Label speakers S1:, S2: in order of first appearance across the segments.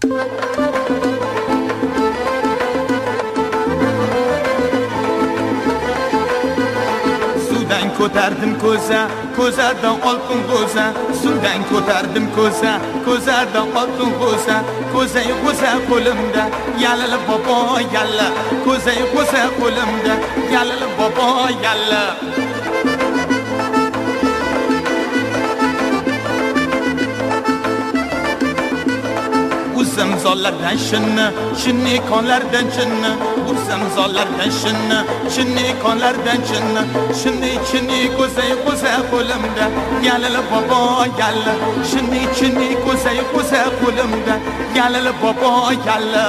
S1: Suvdan ko'tardim ko'zadan oltin g'o'za. Suvdan ko'tardim ko'zadan oltin g'o'za. Ko'zay g'o'za qo'limda, yalal bobo yalla. Ko'zay g'o'za qo'limda, yalal bobo yalla. Zallardan shinni konlardan zallardan shinni konlardan shinni ko'zay qo'limda yalal bobo yalla. Shinni ko'zay qo'limda yalal bobo yalla.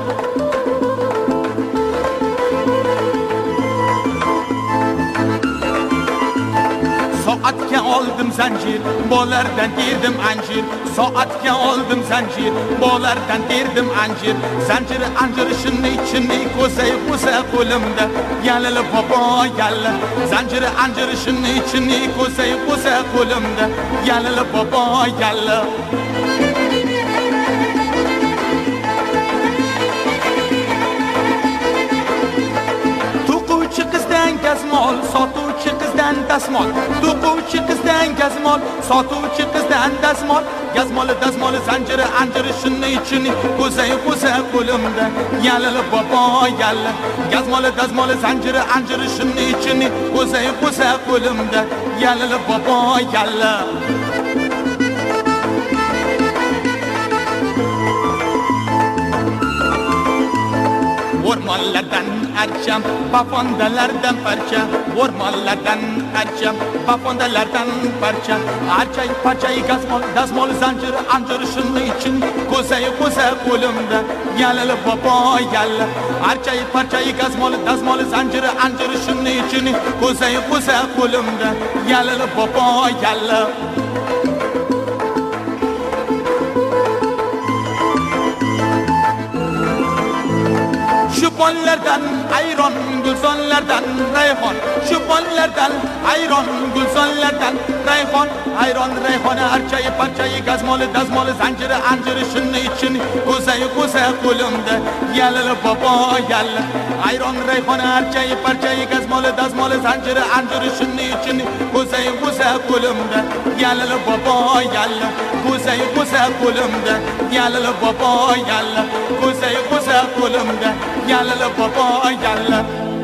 S1: Soatga oldim zanjir, bolardan terdim anjir. Soatga oldim zanjir, bolardan terdim anjir. Zanjir anjir shinni ko'zay qo'limda yalal bobo yalla. Zanjir anjir shinni ko'zay qo'limda yalal bobo yalla. To'quvchi qizdan gazmol, sotuvchi qizdan dasmol. To'quvchi qizdan gazmol, sotuvchi qizdan dasmol. Dazmol zanjiri anjiri shinni ko'zay qo'limda yalal bobo yalla. Dazmol zanjiri anjiri shinni ko'zay qo'limda yalal bobo yalla. O'rmonlardan archam, bafondalardan parcha. O'rmonlardan archam, bafondalardan parcha. Archay parchay dazmol zanjir anjir shinni ko'zay qo'limda yalal bobo yalla. Archay parchay dazmol zanjir anjir shinni ko'zay qo'limda yalal bobo yalla. Şuponlardan ayron, gulzonlardan rayhon. Şuponlardan ayron, gulzonlardan rayhon. Ayron rayhona archay parchay dazmol zanjiri anjiri shinni ko'zay qo'limda yalal bobo yalla. Ayron rayhona archay parchay dazmol zanjiri anjiri shinni ko'zay qo'limda yalal bobo yalla. Ko'zay qo'limda yalal bobo yalla. Ko'zay qo'limda yalal bobo yalla.